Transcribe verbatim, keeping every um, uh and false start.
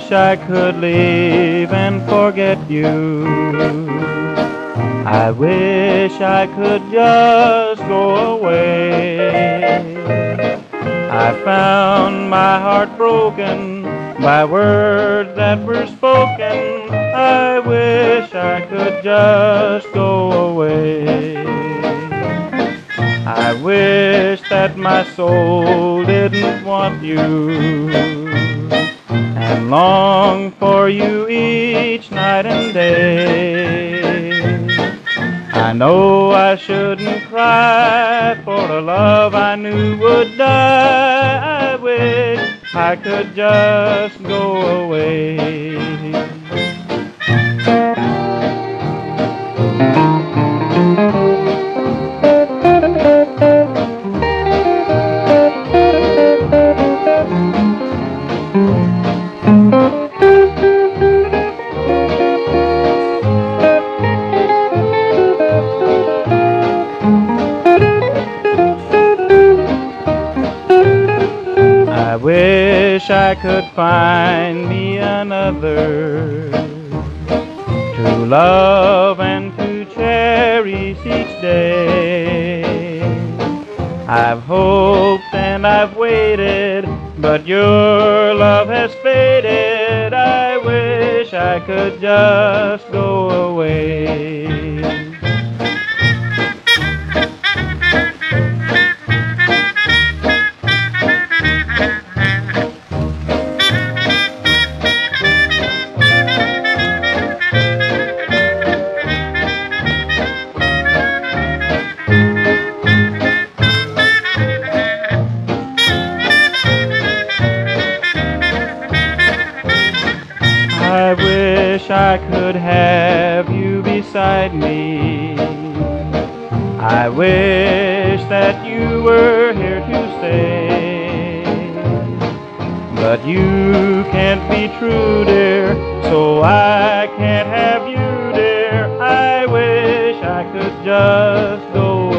wish I could leave and forget you. I wish I could just go away. I found my heart broken by words that were spoken. I wish I could just go away. I wish that my soul didn't want you and long for you each night and day. I know I shouldn't cry for the love I knew would die. I wish I could just go away. I wish I could find me another to love and to cherish each day. I've hoped and I've waited, but your love has faded. I wish I could just go away. I wish I could have you beside me. I wish that you were here to stay. But you can't be true, dear, so I can't have you, dear. I wish I could just go